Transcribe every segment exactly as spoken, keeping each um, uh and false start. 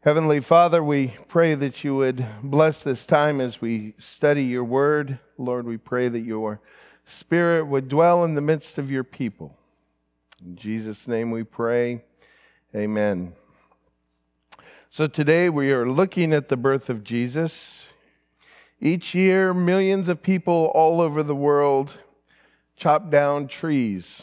Heavenly Father, we pray that you would bless this time as we study your word. Lord, we pray that your Spirit would dwell in the midst of your people. In Jesus' name we pray, amen. So today we are looking at the birth of Jesus. Each year, millions of people all over the world chop down trees,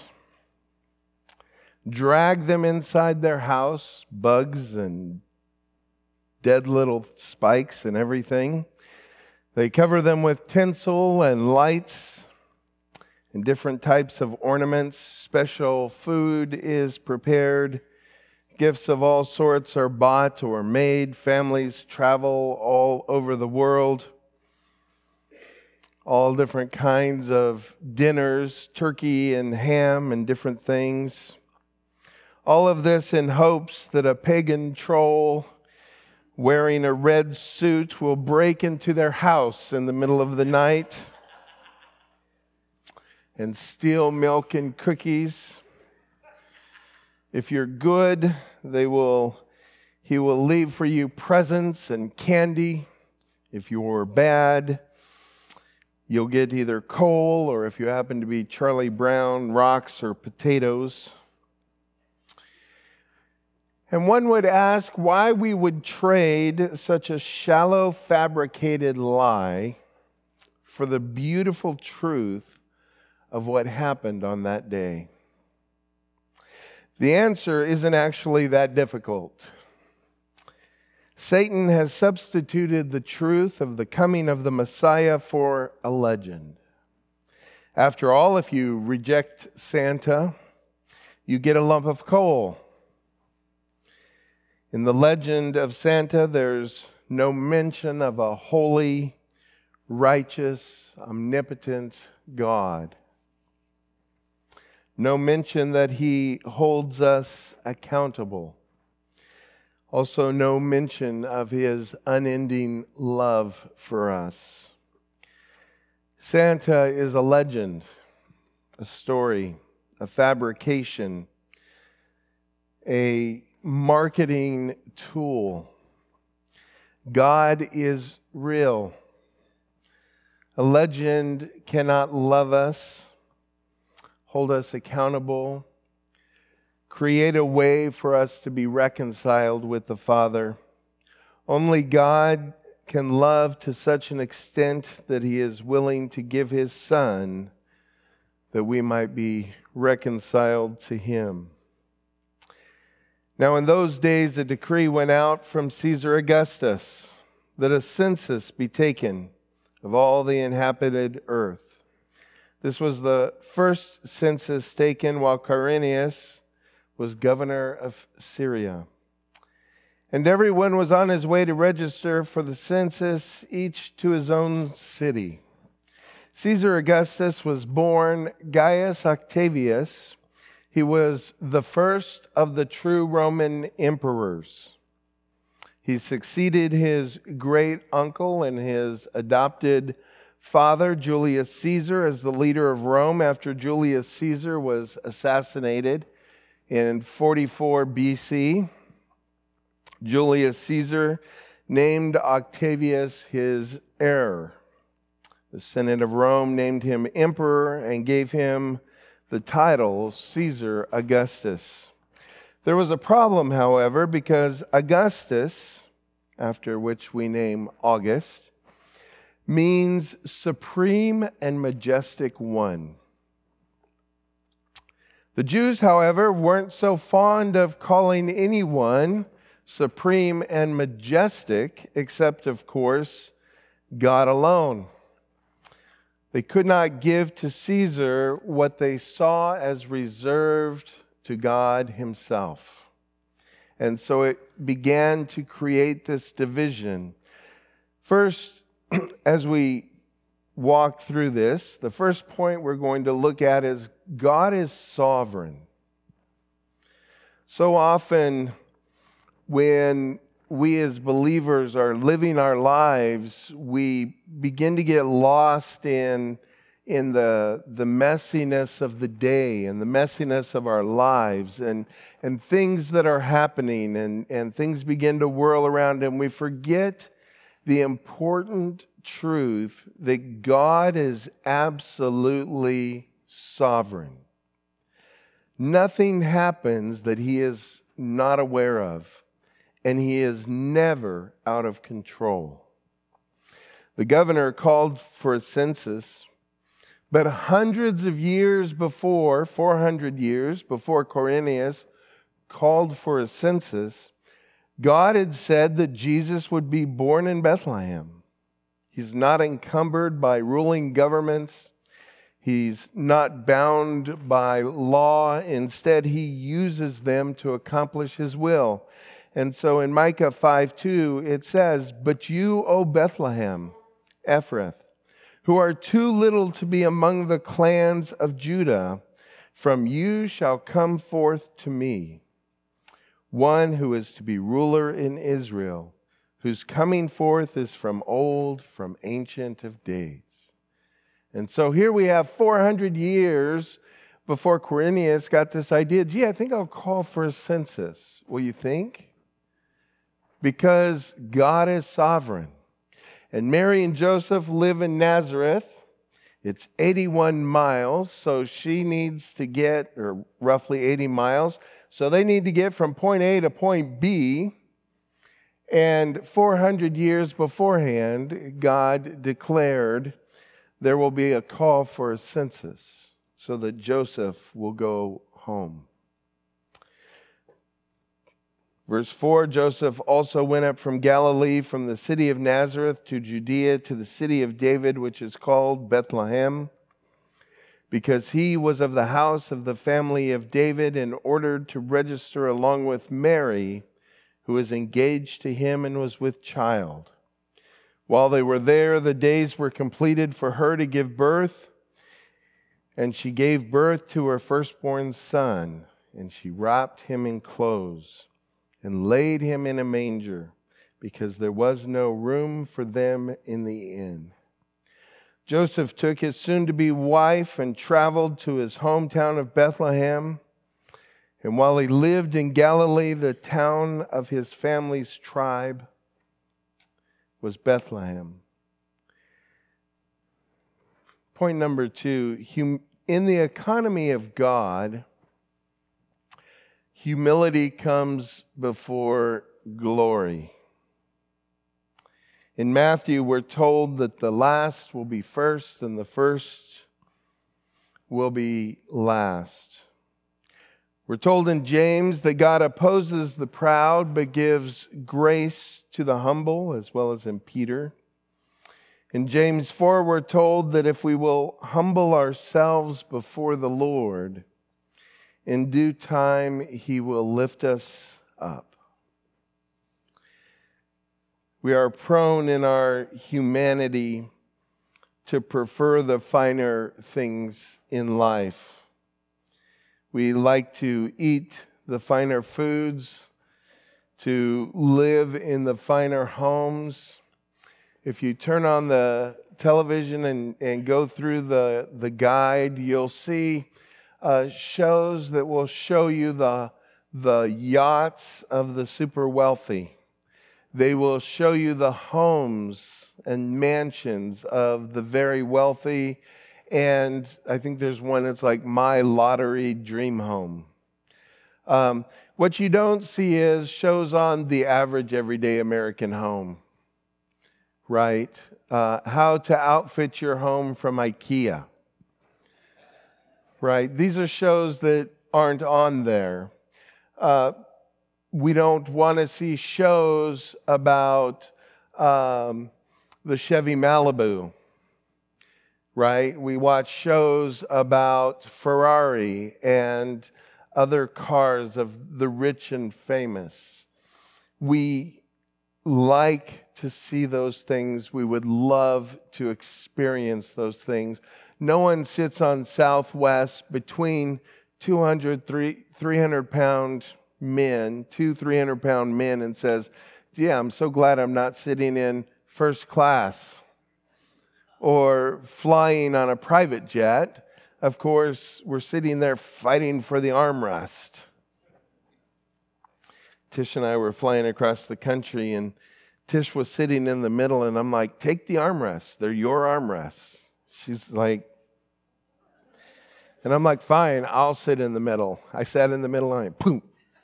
drag them inside their house, bugs and dead little spikes and everything. They cover them with tinsel and lights and different types of ornaments. Special food is prepared. Gifts of all sorts are bought or made. Families travel all over the world. All different kinds of dinners, turkey and ham and different things. All of this in hopes that a pagan troll wearing a red suit will break into their house in the middle of the night and steal milk and cookies. If you're good, they will, he will leave for you presents and candy. If you're bad, you'll get either coal, or if you happen to be Charlie Brown, rocks or potatoes. And one would ask why we would trade such a shallow, fabricated lie for the beautiful truth of what happened on that day. The answer isn't actually that difficult. Satan has substituted the truth of the coming of the Messiah for a legend. After all, if you reject Santa, you get a lump of coal. In the legend of Santa, there's no mention of a holy, righteous, omnipotent God. No mention that he holds us accountable. Also, no mention of his unending love for us. Santa is a legend, a story, a fabrication, a marketing tool. God is real. A legend cannot love us, hold us accountable, create a way for us to be reconciled with the Father. Only God can love to such an extent that he is willing to give his Son that we might be reconciled to him. Now, in those days, a decree went out from Caesar Augustus that a census be taken of all the inhabited earth. This was the first census taken while Quirinius was governor of Syria. And everyone was on his way to register for the census, each to his own city. Caesar Augustus was born Gaius Octavius. He was the first of the true Roman emperors. He succeeded his great uncle and his adopted father, Julius Caesar, as the leader of Rome after Julius Caesar was assassinated in forty-four B C. Julius Caesar named Octavius his heir. The Senate of Rome named him emperor and gave him the title Caesar Augustus. There was a problem, however, because Augustus, after which we name August, means supreme and majestic one. The Jews, however, weren't so fond of calling anyone supreme and majestic, except, of course, God alone. They could not give to Caesar what they saw as reserved to God himself. And so it began to create this division. First, as we walk through this, the first point we're going to look at is God is sovereign. So often when we as believers are living our lives, we begin to get lost in in the, the messiness of the day and the messiness of our lives and, and things that are happening and, and things begin to whirl around and we forget the important truth that God is absolutely sovereign. Nothing happens that He is not aware of, and He is never out of control. The governor called for a census, but hundreds of years before, four hundred years before Quirinius called for a census, God had said that Jesus would be born in Bethlehem. He's not encumbered by ruling governments. He's not bound by law. Instead, He uses them to accomplish His will. And so in Micah five two, it says, "But you, O Bethlehem, Ephrath, who are too little to be among the clans of Judah, from you shall come forth to me one who is to be ruler in Israel, whose coming forth is from old, from ancient of days." And so here we have four hundred years before Quirinius got this idea, gee, I think I'll call for a census. Well, you think? Because God is sovereign. And Mary and Joseph live in Nazareth. It's eighty-one miles, so she needs to get, or roughly eighty miles, so they need to get from point A to point B. And four hundred years beforehand, God declared there will be a call for a census so that Joseph will go home. Verse four, Joseph also went up from Galilee, from the city of Nazareth to Judea, to the city of David, which is called Bethlehem, because he was of the house of the family of David, in order to register along with Mary, who was engaged to him and was with child. While they were there, the days were completed for her to give birth, and she gave birth to her firstborn son, and she wrapped him in clothes and laid him in a manger, because there was no room for them in the inn. Joseph took his soon-to-be wife and traveled to his hometown of Bethlehem. And while he lived in Galilee, the town of his family's tribe was Bethlehem. Point number two, hum- in the economy of God, humility comes before glory. In Matthew, we're told that the last will be first and the first will be last. We're told in James that God opposes the proud but gives grace to the humble, as well as in Peter. In James four, we're told that if we will humble ourselves before the Lord, in due time He will lift us up. We are prone in our humanity to prefer the finer things in life. We like to eat the finer foods, to live in the finer homes. If you turn on the television and, and go through the, the guide, you'll see uh, shows that will show you the, the yachts of the super wealthy. They will show you the homes and mansions of the very wealthy. And I think there's one that's like My Lottery Dream Home. Um, what you don't see is shows on the average everyday American home, right? Uh, how to outfit your home from IKEA, right? These are shows that aren't on there. Uh, we don't want to see shows about um, the Chevy Malibu. Right? We watch shows about Ferrari and other cars of the rich and famous. We like to see those things. We would love to experience those things. No one sits on Southwest between two hundred, three hundred pound men, two, three hundred pound men, and says, yeah, I'm so glad I'm not sitting in first class. or flying on a private jet, of course, we're sitting there fighting for the armrest. Tish and I were flying across the country, and Tish was sitting in the middle, and I'm like, take the armrests. They're your armrests. She's like, and I'm like, fine, I'll sit in the middle. I sat in the middle, and I, boom.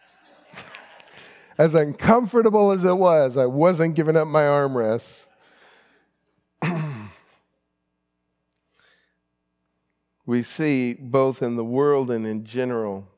As uncomfortable as it was, I wasn't giving up my armrests. We see both in the world and in general,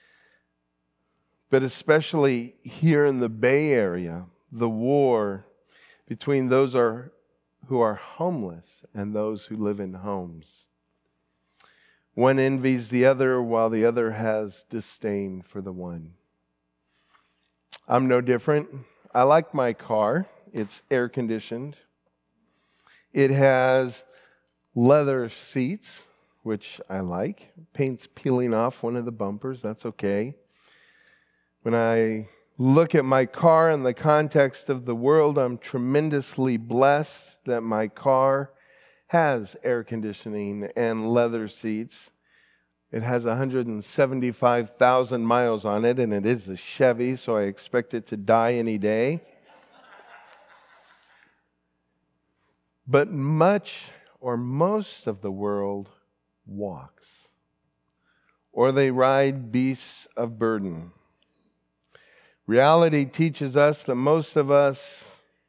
but especially here in the Bay Area, the war between those are, who are homeless and those who live in homes. One envies the other while the other has disdain for the one. I'm no different. I like my car. It's air conditioned. It has leather seats, which I like. Paint's peeling off one of the bumpers. That's okay. When I look at my car in the context of the world, I'm tremendously blessed that my car has air conditioning and leather seats. It has one hundred seventy-five thousand miles on it, and it is a Chevy, so I expect it to die any day. But much or most of the world walks, or they ride beasts of burden. Reality teaches us that most of us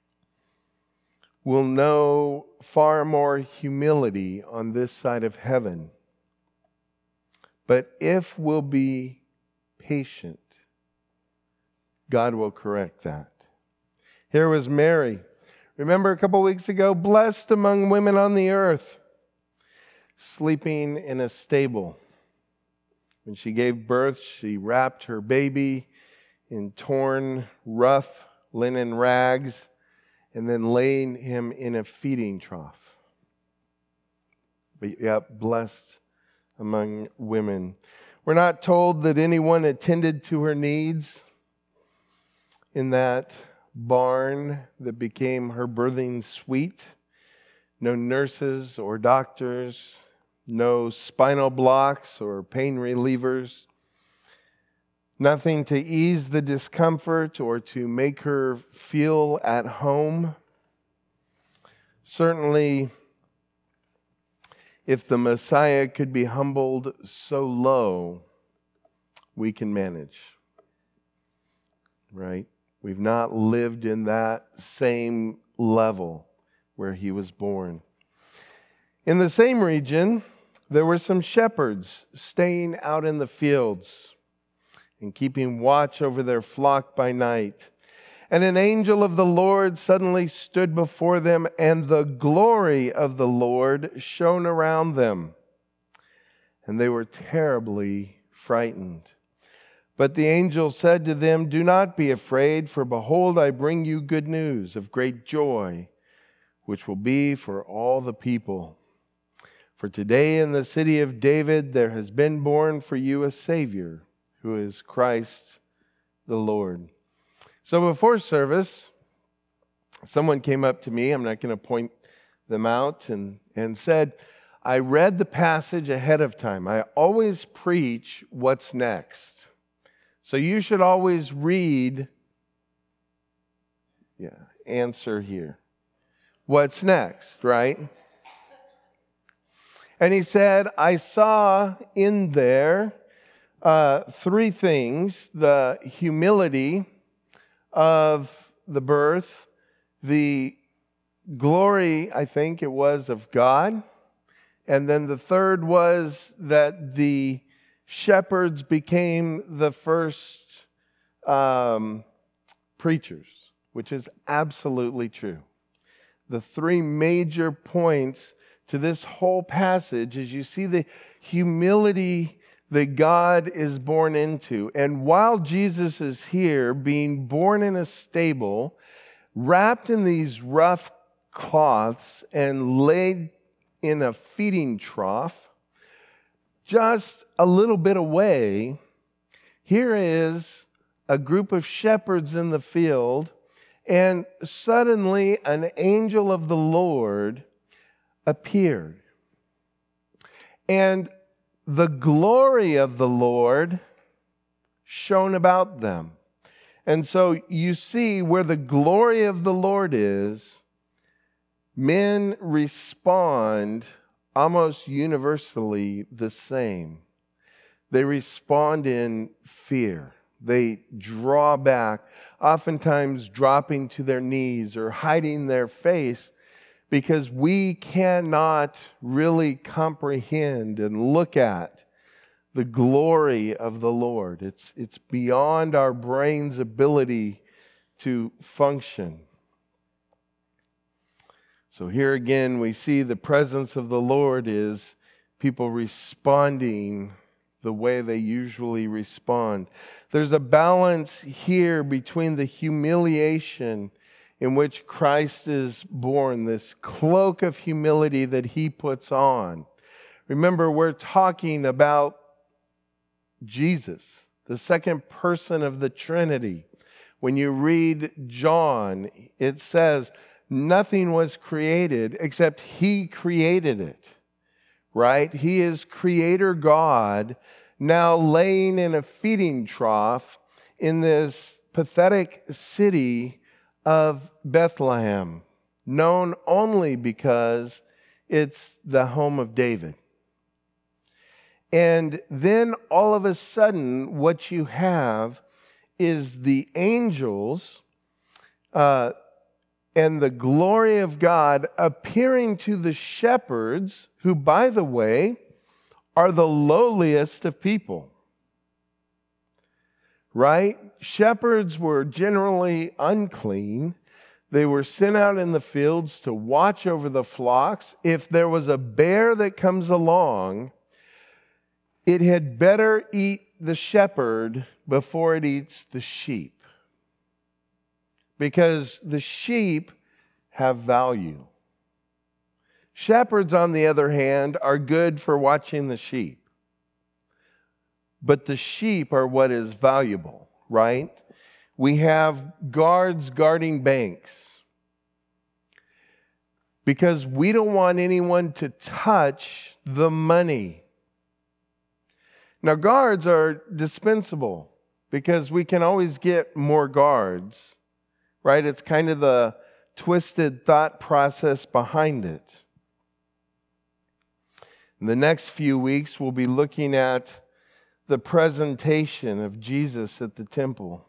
will know far more humility on this side of heaven. But if we'll be patient, God will correct that. Here was Mary. Remember a couple weeks ago, blessed among women on the earth, sleeping in a stable. When she gave birth, she wrapped her baby in torn, rough linen rags and then laid him in a feeding trough. But yet, blessed among women. We're not told that anyone attended to her needs in that barn that became her birthing suite. No nurses or doctors, no spinal blocks or pain relievers, nothing to ease the discomfort or to make her feel at home. Certainly, if the Messiah could be humbled so low, we can manage, right? We've not lived in that same level where he was born. In the same region, there were some shepherds staying out in the fields and keeping watch over their flock by night. And an angel of the Lord suddenly stood before them, and the glory of the Lord shone around them. And they were terribly frightened. But the angel said to them, "Do not be afraid, for behold, I bring you good news of great joy, which will be for all the people. For today in the city of David there has been born for you a Savior, who is Christ the Lord." So before service, someone came up to me, I'm not going to point them out, and, and said, I read the passage ahead of time. I always preach what's next. So you should always read, yeah, answer here. What's next, right? And he said, I saw in there uh, three things: the humility of the birth, the glory, I think it was, of God, and then the third was that the shepherds became the first um, preachers, which is absolutely true. The three major points to this whole passage is you see the humility that God is born into. And while Jesus is here, being born in a stable, wrapped in these rough cloths and laid in a feeding trough, just a little bit away, here is a group of shepherds in the field, and suddenly an angel of the Lord appeared. And the glory of the Lord shone about them. And so you see, where the glory of the Lord is, men respond almost universally the same. They respond in fear. They draw back, oftentimes dropping to their knees or hiding their face, because we cannot really comprehend and look at the glory of the Lord. It's, it's beyond our brain's ability to function. So here again, we see the presence of the Lord is people responding the way they usually respond. There's a balance here between the humiliation in which Christ is born, this cloak of humility that he puts on. Remember, we're talking about Jesus, the second person of the Trinity. When you read John, it says, nothing was created except he created it, right? He is creator God, now laying in a feeding trough in this pathetic city of Bethlehem, known only because it's the home of David. And then all of a sudden, what you have is the angels uh, and the glory of God appearing to the shepherds, who, by the way, are the lowliest of people. Right? Shepherds were generally unclean. They were sent out in the fields to watch over the flocks. If there was a bear that comes along, it had better eat the shepherd before it eats the sheep. Because the sheep have value. Shepherds, on the other hand, are good for watching the sheep. But the sheep are what is valuable, right? We have guards guarding banks because we don't want anyone to touch the money. Now, guards are dispensable because we can always get more guards, right? It's kind of the twisted thought process behind it. In the next few weeks, we'll be looking at the presentation of Jesus at the temple.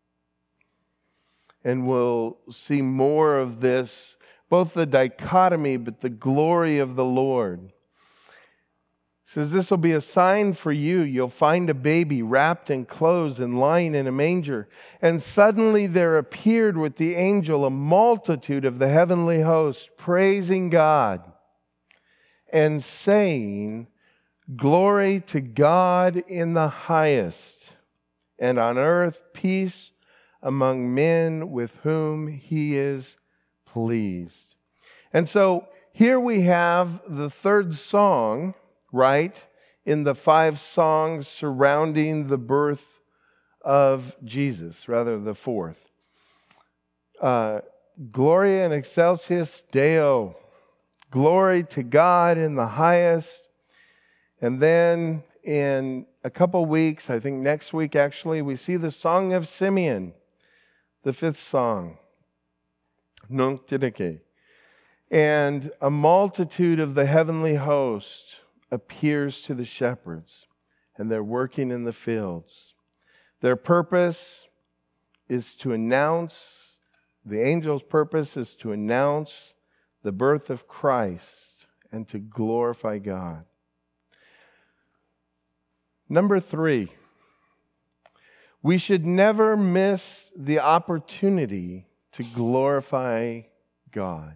And we'll see more of this, both the dichotomy, but the glory of the Lord. It says, this will be a sign for you. You'll find a baby wrapped in clothes and lying in a manger. And suddenly there appeared with the angel a multitude of the heavenly host, praising God and saying, glory to God in the highest, and on earth peace among men with whom he is pleased. And so here we have the third song, right, in the five songs surrounding the birth of Jesus, rather the fourth. Uh, Gloria in excelsis Deo. Glory to God in the highest. And then in a couple weeks, I think next week actually, we see the Song of Simeon, the fifth song. Nunc Didache. And a multitude of the heavenly host appears to the shepherds, and they're working in the fields. Their purpose is to announce, the angel's purpose is to announce the birth of Christ and to glorify God. Number three, we should never miss the opportunity to glorify God.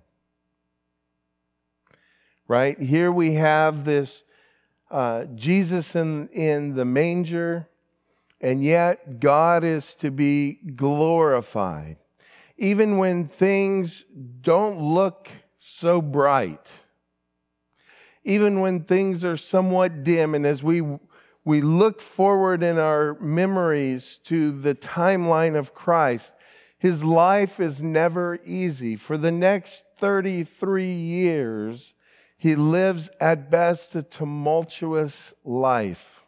Right? Here we have this uh, Jesus in, in the manger, and yet God is to be glorified. Even when things don't look so bright, even when things are somewhat dim, and as we we look forward in our memories to the timeline of Christ, his life is never easy. For the next thirty-three years, He lives at best a tumultuous life.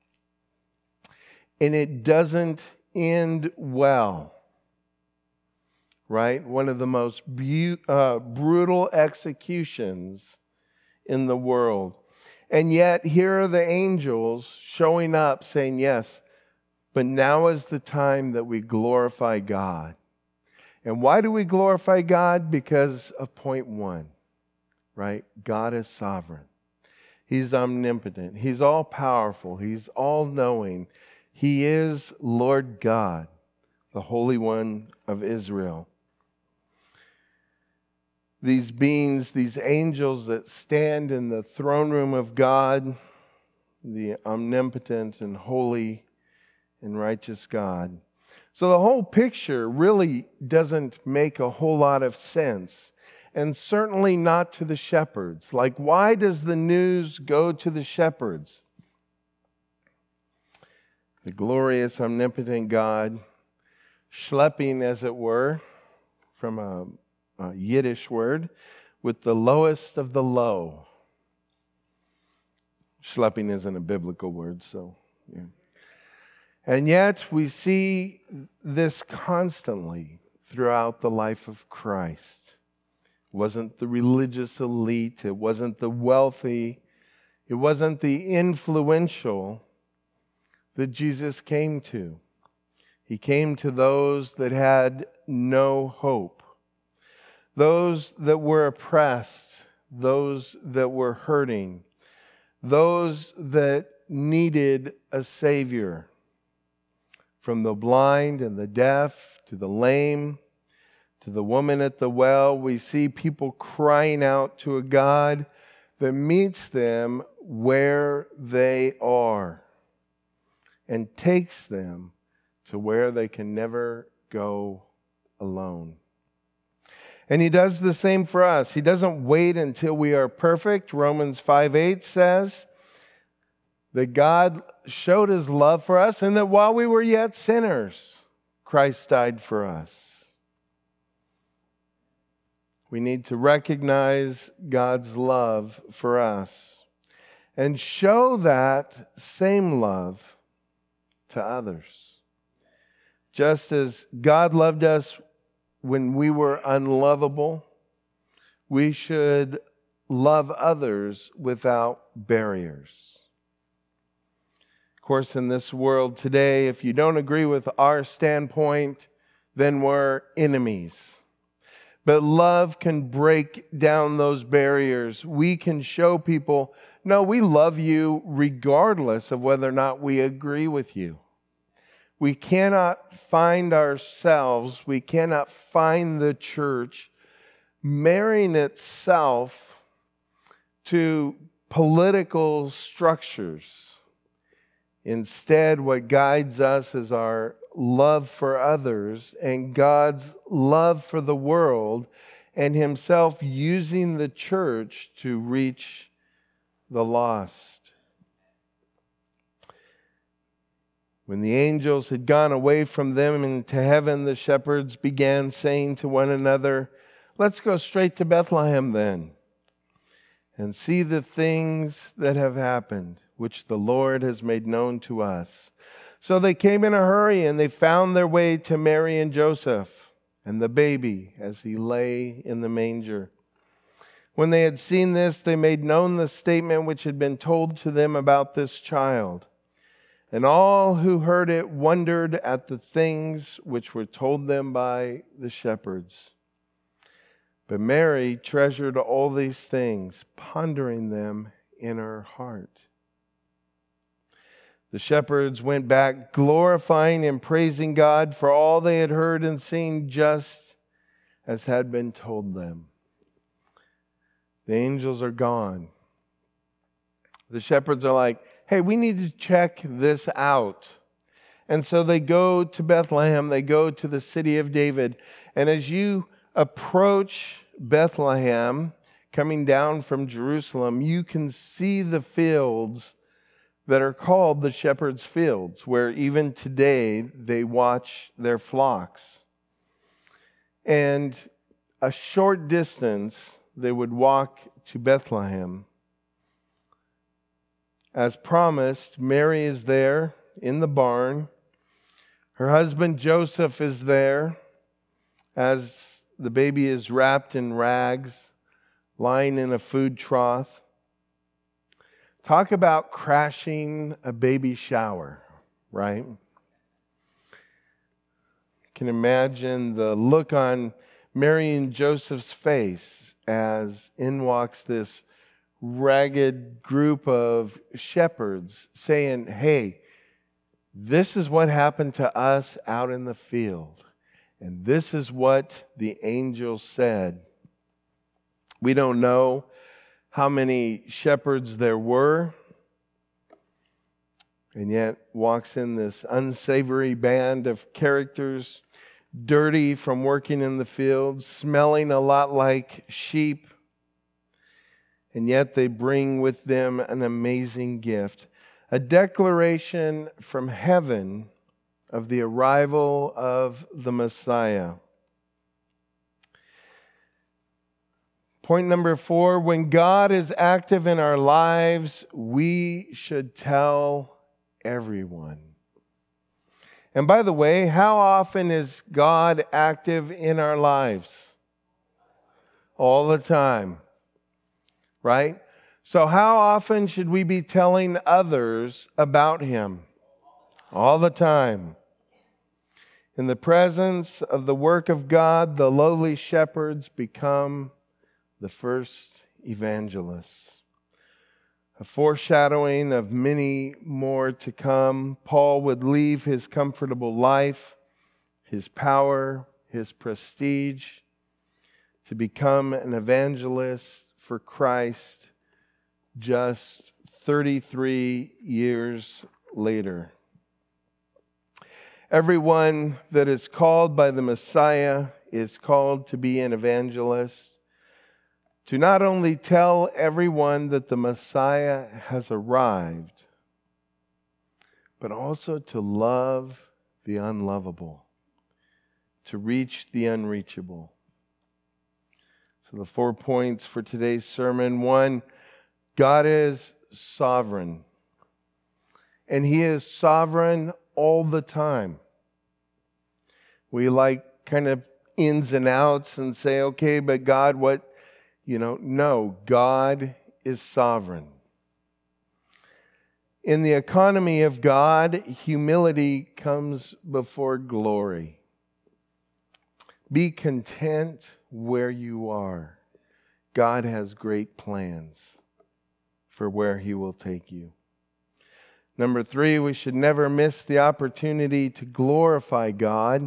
And it doesn't end well. Right? One of the most bu- uh, brutal executions in the world. And yet, here are the angels showing up saying, yes, but now is the time that we glorify God. And why do we glorify God? Because of point one, right? God is sovereign. He's omnipotent. He's all-powerful. He's all-knowing. He is Lord God, the Holy One of Israel. These beings, these angels that stand in the throne room of God, the omnipotent and holy and righteous God. So the whole picture really doesn't make a whole lot of sense, and certainly not to the shepherds. Like, why does the news go to the shepherds? The glorious, omnipotent God, schlepping, as it were, from a Uh, Yiddish word, with the lowest of the low. Schlepping isn't a biblical word, so yeah. And yet we see this constantly throughout the life of Christ. It wasn't the religious elite, it wasn't the wealthy, it wasn't the influential that Jesus came to. He came to those that had no hope. Those that were oppressed, those that were hurting, those that needed a Savior. From the blind and the deaf to the lame to the woman at the well, we see people crying out to a God that meets them where they are and takes them to where they can never go alone. And he does the same for us. He doesn't wait until we are perfect. Romans five eight says that God showed his love for us and that while we were yet sinners, Christ died for us. We need to recognize God's love for us and show that same love to others. Just as God loved us when we were unlovable, we should love others without barriers. Of course, in this world today, if you don't agree with our standpoint, then we're enemies. But love can break down those barriers. We can show people, no, we love you regardless of whether or not we agree with you. We cannot find ourselves, we cannot find the church marrying itself to political structures. Instead, what guides us is our love for others and God's love for the world and himself using the church to reach the lost. When the angels had gone away from them into heaven, the shepherds began saying to one another, let's go straight to Bethlehem then, and see the things that have happened, which the Lord has made known to us. So they came in a hurry, and they found their way to Mary and Joseph, and the baby as he lay in the manger. When they had seen this, they made known the statement which had been told to them about this child. And all who heard it wondered at the things which were told them by the shepherds. But Mary treasured all these things, pondering them in her heart. The shepherds went back, glorifying and praising God for all they had heard and seen, just as had been told them. The angels are gone. The shepherds are like, hey, we need to check this out. And so they go to Bethlehem, they go to the city of David. And as you approach Bethlehem, coming down from Jerusalem, you can see the fields that are called the shepherds' fields, where even today they watch their flocks. And a short distance, they would walk to Bethlehem. As promised, Mary is there in the barn. Her husband Joseph is there as the baby is wrapped in rags, lying in a food trough. Talk about crashing a baby shower, right? Can imagine the look on Mary and Joseph's face as in walks this ragged group of shepherds saying, hey, this is what happened to us out in the field. And this is what the angel said. We don't know how many shepherds there were. And yet walks in this unsavory band of characters, dirty from working in the fields, smelling a lot like sheep. And yet they bring with them an amazing gift, a declaration from heaven of the arrival of the Messiah. Point number four, when God is active in our lives, we should tell everyone. And by the way, how often is God active in our lives? All the time, right? So how often should we be telling others about Him? All the time. In the presence of the work of God, the lowly shepherds become the first evangelists. A foreshadowing of many more to come. Paul would leave his comfortable life, his power, his prestige, to become an evangelist for Christ just thirty-three years later. Everyone that is called by the Messiah is called to be an evangelist, to not only tell everyone that the Messiah has arrived, but also to love the unlovable, to reach the unreachable. So the four points for today's sermon. One, God is sovereign. And He is sovereign all the time. We like kind of ins and outs and say, okay, but God, what? You know, no, God is sovereign. In the economy of God, humility comes before glory. Be content where you are. God has great plans for where He will take you. Number three, we should never miss the opportunity to glorify God.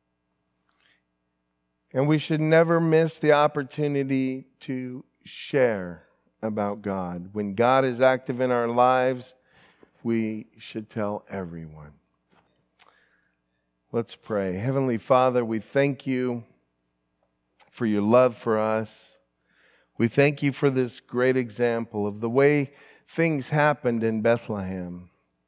And we should never miss the opportunity to share about God. When God is active in our lives, we should tell everyone. Let's pray. Heavenly Father, we thank You for Your love for us. We thank You for this great example of the way things happened in Bethlehem.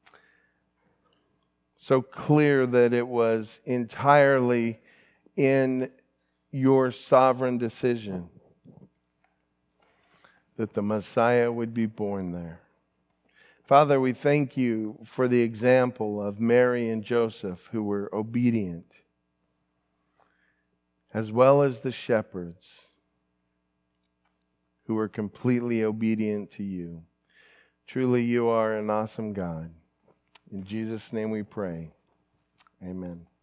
So clear that it was entirely in Your sovereign decision that the Messiah would be born there. Father, we thank You for the example of Mary and Joseph who were obedient, as well as the shepherds who were completely obedient to You. Truly, You are an awesome God. In Jesus' name we pray. Amen.